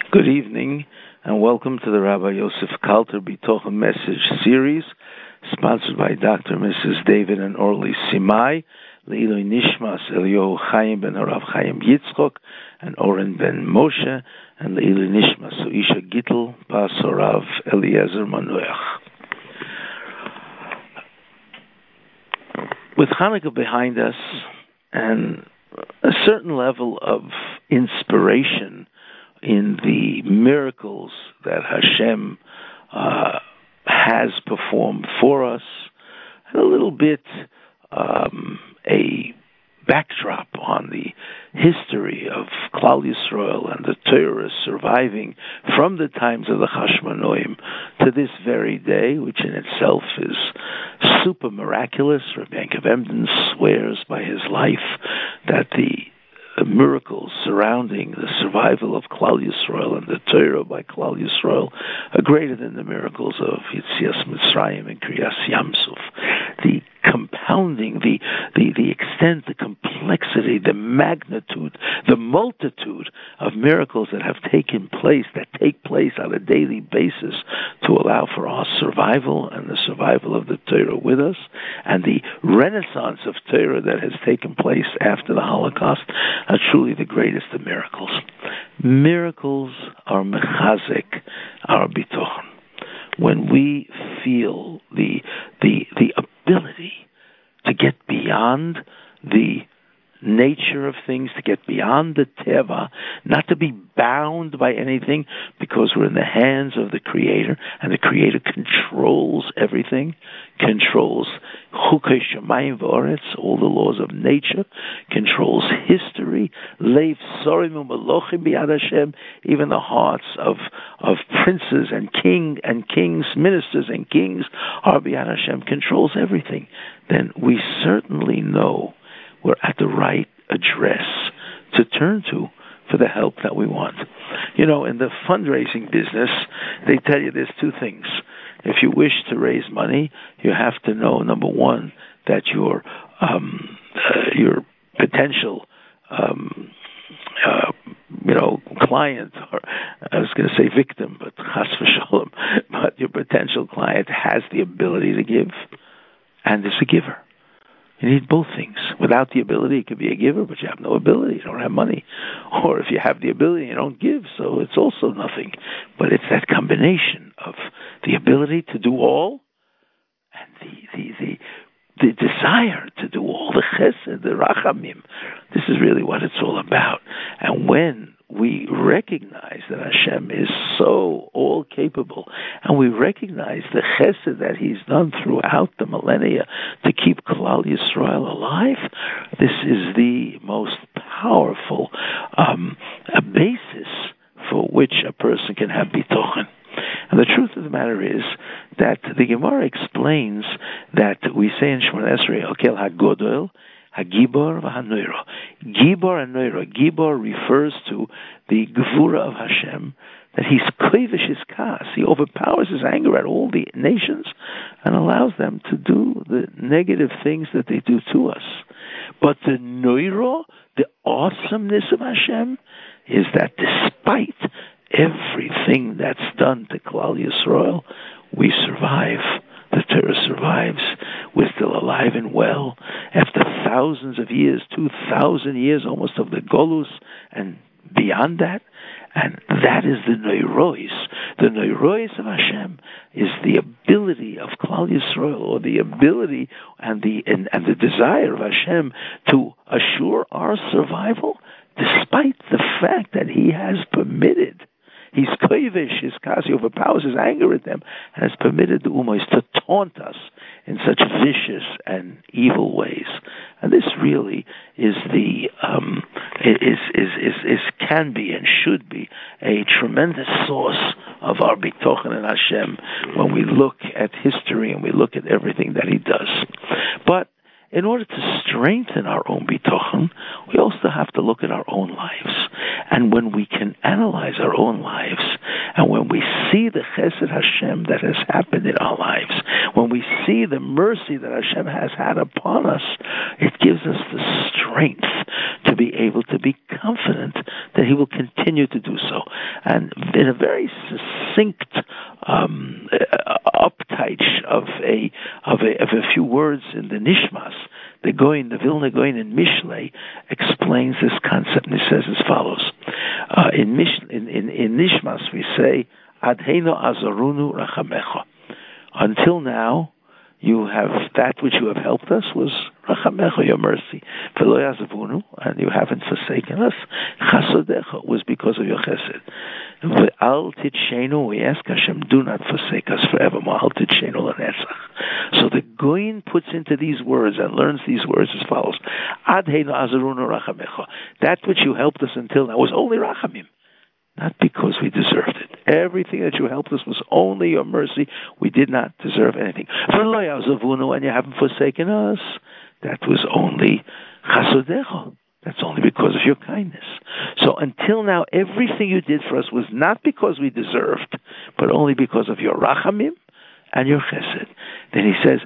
Good evening, and welcome to the Rabbi Yosef Kalter Bitochen Message Series, sponsored by Dr. and Mrs. David and Orly Simai, Leiloi Nishmas Eliyahu Chaim ben Harav Chaim Yitzchok, and Oren ben Moshe, and Leiloi Nishmas Isha Gittel Bas Harav Eliezer Manoach. With Hanukkah behind us, and a certain level of inspiration in the miracles that Hashem has performed for us, and a little bit a backdrop on the history of Klal Yisrael and the Torah surviving from the times of the Hashmonaim to this very day, which in itself is super miraculous. Rabbi Yankov Emden swears by his life that the miracles surrounding the survival of Klal Yisrael and the Torah by Klal Yisrael are greater than the miracles of Yetzias Mitzrayim and Kriyas Yamsuf. The compounding, the extent, the complexity, the magnitude, the multitude of miracles that have taken place, that take place on a daily basis to allow for our survival and the survival of the Torah with us, and the renaissance of Torah that has taken place after the Holocaust are truly the greatest of miracles. Miracles are mechazik our bitochen. When we feel the ability to get beyond the nature of things, to get beyond the teva, not to be bound by anything, because we're in the hands of the Creator, and the Creator controls everything, controls chukei shamayim v'oretz, all the laws of nature, controls history, leiv sorim u'melochim b'yad Hashem, even the hearts of princes and kings, ministers and kings are b'yad Hashem, controls everything. Then we certainly know we're at the right address to turn to for the help that we want. You know, in the fundraising business, they tell you there's two things. If you wish to raise money, you have to know, number one, that your potential client, or I was going to say victim, but chas v'sholom, but your potential client has the ability to give and is a giver. You need both things. Without the ability, you could be a giver, but you have no ability. You don't have money. Or if you have the ability, you don't give, so it's also nothing. But it's that combination of the ability to do all and the desire to do all, the chesed, the rachamim. This is really what it's all about. And when we recognize that Hashem is so all-capable, and we recognize the chesed that He's done throughout the millennia to keep Klal Yisrael alive, this is the most powerful basis for which a person can have bitochen. And the truth of the matter is that the Gemara explains that we say in Shemona Esrei, Okel HaGodol, HaGibor v'HaNoiro. Gibor and Noiro. Gibor refers to the Gevura of Hashem, that He's kovish His kas. He overpowers His anger at all the nations and allows them to do the negative things that they do to us. But the Noiro, the awesomeness of Hashem, is that despite everything that's done to Klal Yisrael, we survive. The Torah survives. We're still alive and well after thousands of years, 2,000 years almost of the Golus and beyond that. And that is the Noirois. The Noirois of Hashem is the ability of Klal Yisrael, or the ability and the desire of Hashem to assure our survival, despite the fact that He has permitted. He's kovish, His kas, He overpowers His anger at them, and has permitted the Ummos to taunt us in such vicious and evil ways. And this really is can be and should be a tremendous source of our bitochen in Hashem when we look at history and we look at everything that He does. But in order to strengthen our own bitochen, we also have to look at our own lives. And when we can analyze our own lives, and when we see the chesed Hashem that has happened in our lives, when we see the mercy that Hashem has had upon us, it gives us the strength to be able to be confident that he will continue to do so. And in a very succinct uptight of a few words in the Nishmas, the Vilna Goin in Mishlei explains this concept, and he says as follows: in Nishmas we say, Adheino azarunu rachamecha. Until now, you have that which you have helped us was rachamecha, your mercy. V'lo yazavunu, and you haven't forsaken us. Chasodecha was because of your chesed. V'al titshenu, we ask Hashem, do not forsake us forevermore. Al titshenu l'netzach. So the Goyin puts into these words and learns these words as follows: Adheinu azarunu rachamecha. That which you helped us until now was only rachamim, not because we deserved it. Everything that you helped us was only your mercy. We did not deserve anything. V'lo yazavunu, and you haven't forsaken us. That was only chasodecha. That's only because of your kindness. So until now, everything you did for us was not because we deserved, but only because of your rachamim and your chesed. Then he says,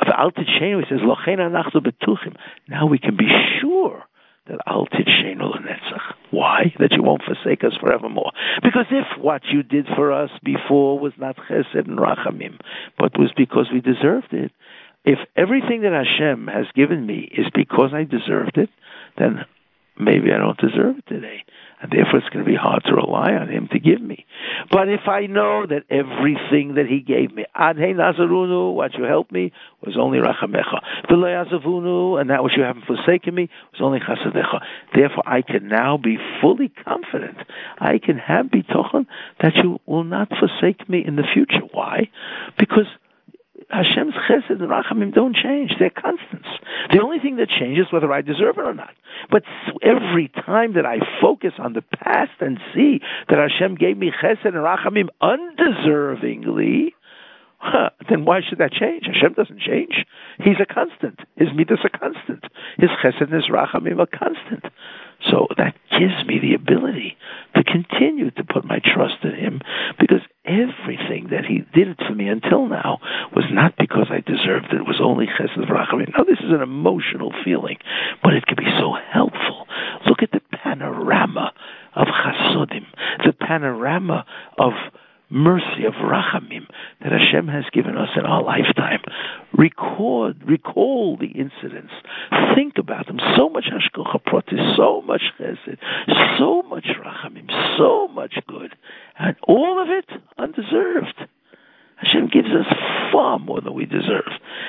now we can be sure that al titshenu l'netzach. Why? That you won't forsake us forevermore. Because if what you did for us before was not chesed and rachamim, but was because we deserved it, if everything that Hashem has given me is because I deserved it, then maybe I don't deserve it today. And therefore it's going to be hard to rely on Him to give me. But if I know that everything that He gave me, Adhei Nazarunu, what you helped me, was only Rachamecha. V'lo Yazavunu, and that which you haven't forsaken me, was only Chasadecha. Therefore I can now be fully confident. I can have bitochen that you will not forsake me in the future. Why? Because Hashem's chesed and rachamim don't change. They're constants. The only thing that changes is whether I deserve it or not. But every time that I focus on the past and see that Hashem gave me chesed and rachamim undeservingly, then why should that change? Hashem doesn't change. He's a constant. His midas are constant. His chesed and his rachamim are constant. So that gives me the ability to continue to put my trust in Him, because everything that He did for me until now was not because I deserved it. It was only chesed rachamim. Now this is an emotional feeling, but it can be so helpful. Look at the panorama of chasodim, the panorama of mercy, of rachamim that Hashem has given us in our lifetime. Recall the incidents. Think about them. So much hashgacha pratis, so much chesed, so much rachamim, so much good, and all of it undeserved. Hashem gives us far more than we deserve.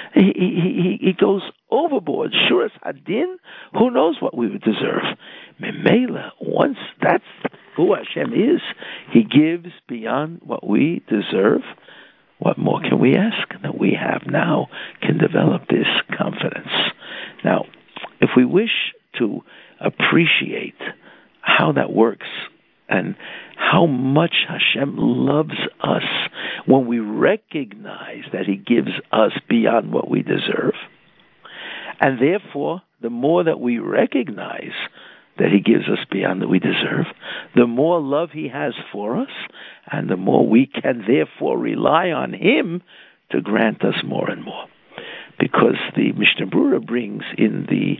He goes overboard. Sure as hadin, who knows what we would deserve? Memela, once that's who Hashem is, He gives beyond what we deserve. What more can we ask? That we have now can develop this confidence. Now, if we wish to appreciate how that works and how much Hashem loves us when we recognize that He gives us beyond what we deserve, and therefore, the more that we recognize that He gives us beyond that we deserve, the more love He has for us, and the more we can therefore rely on Him to grant us more and more. Because the Mishnah Berurah brings in the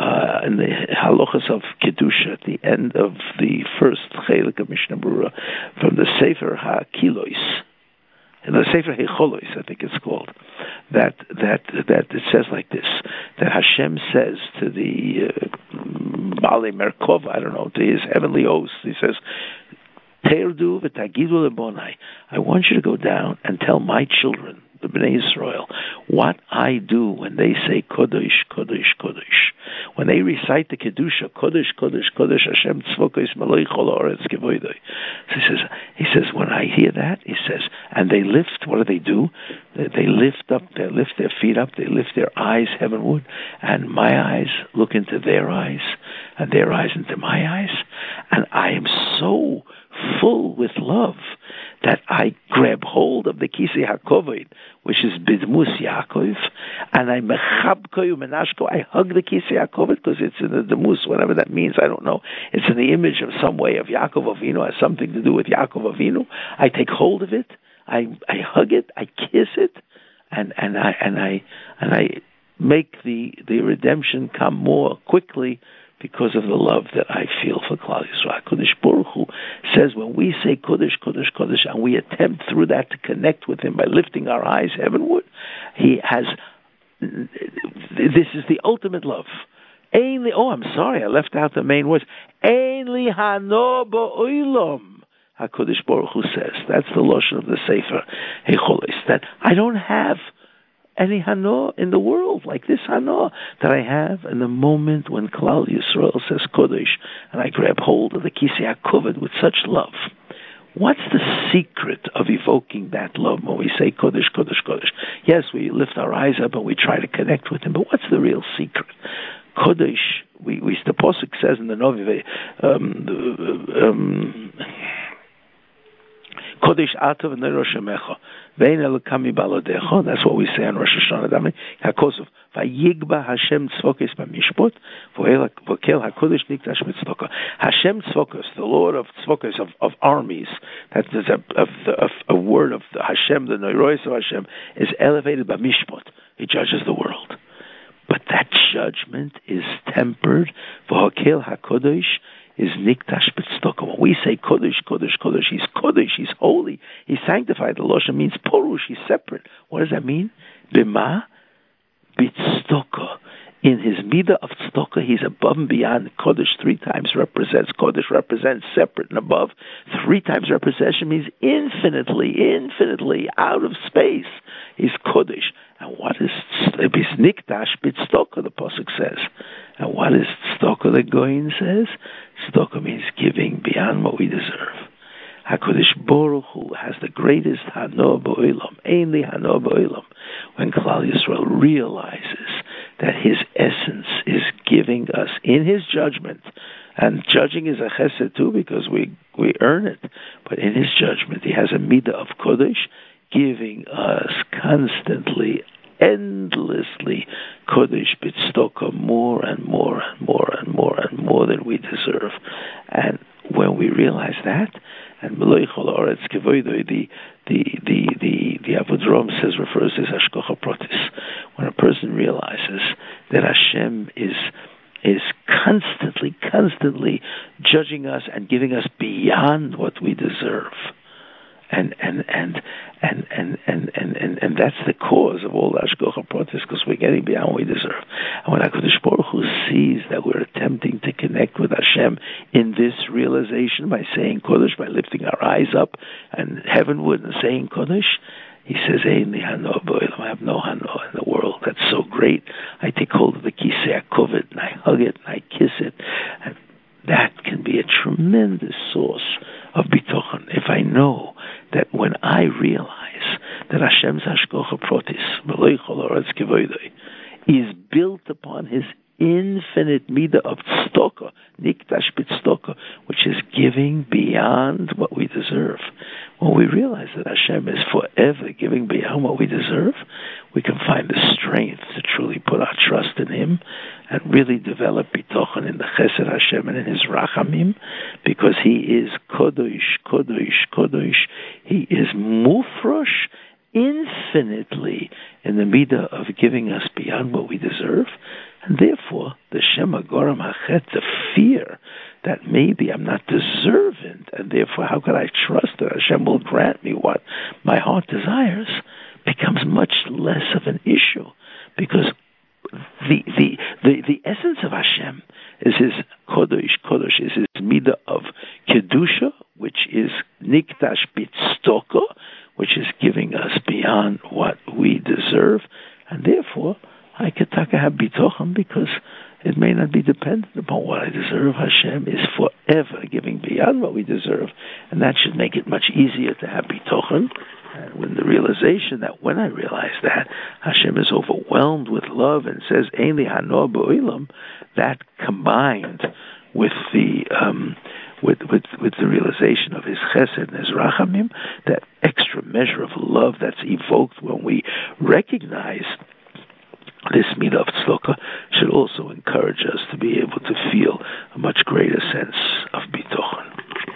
halachas of Kedusha, at the end of the first chelik of Mishnah Berurah, from the Sefer HaKilos, in the Sefer HaCholos, I think it's called, that it says like this, that Hashem says to the Baalei Merkava, I don't know, to His heavenly host, He says, Teirdu v'tagidu lebonai, I want you to go down and tell my children, the Bnei Yisrael, what I do when they say Kodesh, Kodesh, Kodesh. When they recite the Kedusha, Kodesh, Kodesh, Kodesh, Hashem tzvokos meloi chol haaretz kevoidoi. So he says, when I hear that, he says, and they lift, what do? They lift their feet up, they lift their eyes heavenward, and my eyes look into their eyes, and their eyes into my eyes, and I am so full with love that I grab hold of the Kisei HaKovod, which is Bidmus Yaakov, and I mechabko umenashko, I hug the Kisei HaKovod because it's in the Demus, whatever that means, I don't know. It's in the image of some way of Yaakov Avinu, has something to do with Yaakov Avinu. I take hold of it, I hug it, I kiss it, and I make the redemption come more quickly because of the love that I feel for Klal Yisrael. Kodesh Baruch Hu says when we say Kodesh, Kodesh, Kodesh, and we attempt through that to connect with Him by lifting our eyes heavenward, He has, this is the ultimate love. I'm sorry, I left out the main words. Ein li hano ba'olam, HaKadosh Baruch Hu says. That's the lashon of the Sefer Hecholis, that I don't have any hano in the world like this hano that I have in the moment when Klal Yisrael says Kodesh, and I grab hold of the Kisei HaKoved with such love. What's the secret of evoking that love when we say Kodesh, Kodesh, Kodesh? Yes, we lift our eyes up and we try to connect with Him, but what's the real secret? Kodesh, the Pasuk says in the Novi, Kodesh Atav Nero Shemecha, Vein Elokami Balodecha. That's what we say on Rosh Hashanah. Dami Hakosov Vayigba Hashem Tzvokes B'Mishpot V'Kel Hakodesh Nikdash Mitzvokah. Hashem Tzvokes, the Lord of Tzvokes of armies. That is a word of the Hashem, the Noirois of Hashem, is elevated by Mishpot. He judges the world. But that judgment is tempered. V'Hokel HaKodesh is Nikdash B'Tzedakah. When we say Kodesh, Kodesh, Kodesh, He's holy, He's sanctified. The Lashon means Porush, He's separate. What does that mean? B'ma B'Tzedakah. In His midah of tzedakah, He's above and beyond. Kodesh 3 times represents, Kodesh represents separate and above. 3 times representation means infinitely out of space. He's Kodesh. And what is Nikdash B'Tzedakah, the Pasuk says. And what is tzedakah, the Goyin says? Tzedakah means giving beyond what we deserve. HaKadosh Baruch Hu has the greatest hano ba'olam, ein li hano ba'olam, when Klal Yisrael realizes that His essence is giving us in His judgment, and judging is a chesed too because we earn it, but in His judgment He has a midah of Kodesh, giving us constantly, endlessly Kodesh B'Tzedakah, more and more and more and more and more than we deserve. And when we realize that, and Meloi Chol Haaretz Kevoidoi, the Avodrom says, refers to as Hashgacha Pratis, when a person realizes that Hashem is constantly judging us and giving us beyond what we deserve. And that's the cause of all the Hashgacha Pratis, because we're getting beyond what we deserve. And when HaKadosh Baruch Hu sees that we're attempting to connect with Hashem in this realization by saying Kodesh, by lifting our eyes up and heavenward and saying Kodesh, He says, Ein li hano ba'olam, I have no hano in the world. That's so great. I take hold of the Kisei HaKoved and I hug it and I kiss it. And that can be a tremendous source of bitochen. If I know that when I realize that Hashem's Hashgacha Pratis, Meloi Chol Haaretz Kevoidoi, is built upon His infinite midah of tzedakah, Nikdash B'Tzedakah, which is giving beyond what we deserve. When we realize that Hashem is forever giving beyond what we deserve, we can find the strength to truly put our trust in Him and really develop bitochen in the Chesed Hashem and in His Rachamim, because He is Kodesh, Kodesh, Kodesh. He is Mufrosh infinitely in the midah of giving us beyond what we deserve. And therefore, the Shema Goram Hachet, the fear that maybe I'm not deserving, and therefore how could I trust that Hashem will grant me what my heart desires, becomes much less of an issue, because the essence of Hashem is His Kodesh, is His midah of Kedusha, which is Nikdash B'Tzedakah, which is giving us beyond what we deserve, and therefore I could have bitochen because it may not be dependent upon what I deserve. Hashem is forever giving beyond what we deserve, and that should make it much easier to have bitochen. And when the realization that when I realize that Hashem is overwhelmed with love and says Ein li hano ba'olam, that combined with the realization of His Chesed and His Rachamim, that extra measure of love that's evoked when we recognize this midah of tzedakah, should also encourage us to be able to feel a much greater sense of bitochen.